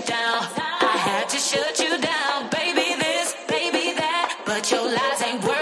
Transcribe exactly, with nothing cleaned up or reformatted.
down. I had to shut you down, baby this, baby that, but your lies ain't working.